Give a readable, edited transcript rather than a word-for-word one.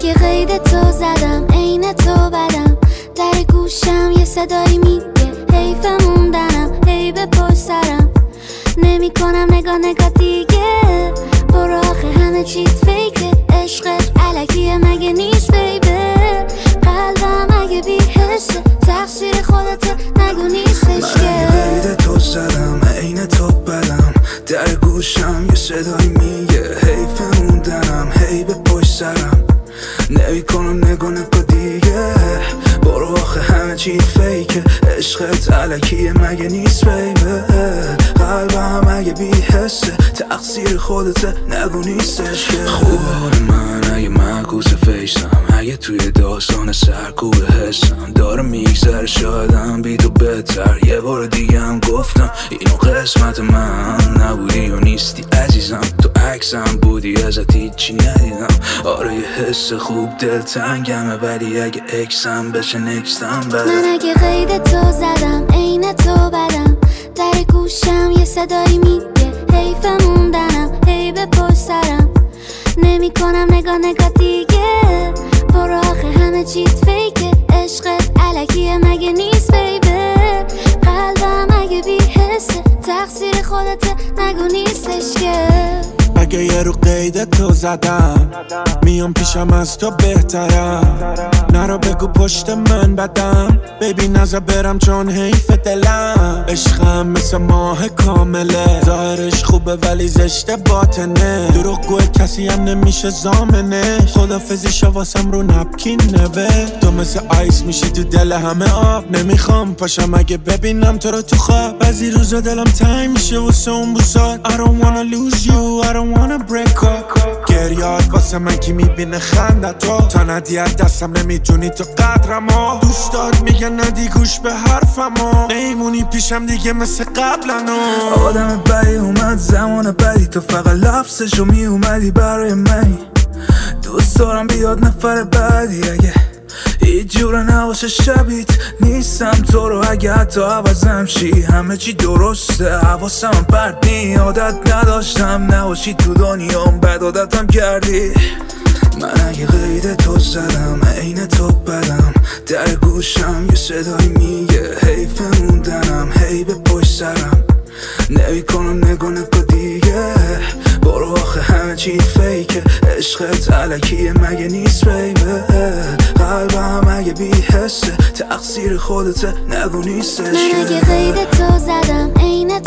اگه قید تو زدم عین تو بدم، در گوشم یه صدایی میگه حیف موندنم، هی به پشت سرم نمی کنم نگاه دیگه. برو آخه همه چیز فیکه، عشقت علکیه مگه نیست بیبه. قلبم اگه بی حسه تقصیر خودته نگو نیستش که. من اگه قید تو زدم عین تو بدم، در گوشم یه صدایی میگه حیف موندنم، هی به پشت سرم نمی کنم نگاه دیگه. برو آخه همه چی فیکه، عشقت علکیه مگه نیست بیبه. قلبم اگه بی حسه تقصیر خودته نگو نیستش که. خوب حال من اگه معکوس فیسم، اگه توی داستان سرکوب حسم داره میگذره، شایدم بی تو بهتر. یه بار دیگه هم گفتم اینو قسمت من نبودی و نیستی عزیزم، تو عکسم بودی ازت هیچی ندیدم. آره یه حس خوب دلتنگمه، ولی اگه اکسم بشه نکستم بدم. من اگه قید تو زدم عین تو بدم، در گوشم یه صدایی میگه حیف موندنم، هی به پشت سرم نمی کنم نگاه دیگه. برو آخه همه چیز فیکه، عشقت علکیه مگه نیست بیبه. قلبم اگه بی حسه تقصیر خودته نگو نیستش که. اگه یه رو قید تو زدم میام پیشم از تو بهترم، نرو بگو پشت من بدم بیبی نزا برم چون حیف دلم. عشقم مثل ماه کامله، ظاهرش خوبه ولی زشت باطنه، دروغگوه کسی هم نمیشه زامنش. خدافزی واسم رو نپکین نوه، تو مثل آیس میشی تو دل همه آب. نمیخوام پاشم اگه ببینم تو رو تو خواب، بعضی روزا دلم تنگ میشه واسه اون بوسات. I don't wanna lose you, I don't wanna break up. گریات واسه من کی میبینه خنده تو، تا ندی از دستم نمیتونی تو قدرمو. دوستات میگن ندی گوش به حرفمو، نیمونی پیشم دیگه مثل قبلنو. آدم بدی اومد زمان بدی، تو فقط لفظشو میومدی برای منی. دوست دارم بیاد نفر بعدی، اگه هیچ جوره نباشه شبیت نیستم تو رو. اگه حتی عوضم شی همه چی درسته، حواسم پرت نی. عادت نداشتم نباشی تو دنیام، بد عادتم کردی. من اگه قید تو زدم عین تو بدم، در گوشم یه صدایی میگه حیف موندنم، هی به پشت سرم نمی کنم نگاه دیگه. برو آخه همه چی فیکه، عشقت علکیه مگه نیست بیبه. قلبم اگه بی حسه تقصیر خودته نگو نیستش. من اگه قید تو زدم عین